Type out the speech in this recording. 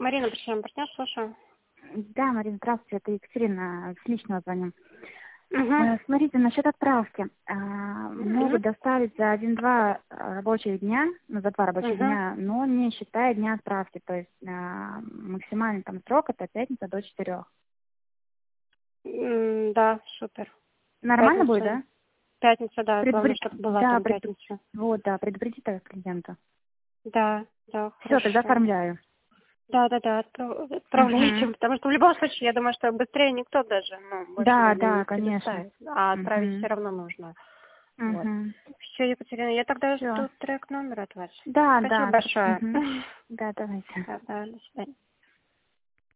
Марина, причем партнер, слушаю. Да, Марина, здравствуйте, это Екатерина, с личного звоним. Угу. Смотрите, насчет отправки. Могут доставить за 1-2 рабочих дня, за 2 рабочих дня, но не считая дня отправки. То есть максимальный там срок это пятница до 4. Да, супер. Нормально будет, да? Пятница, да. Главное, чтобы была там пятница. Вот, да, предупредите так клиента. Да, Все, хорошо. тогда оформляю. Да, отправляйте, потому что в любом случае, я думаю, что быстрее никто даже, больше не конечно. предоставит, а отправить все равно нужно. Вот. Все, Екатерина, я тогда жду трек номер от вас. Да, Спасибо большое. Да, давайте. Да, до свидания.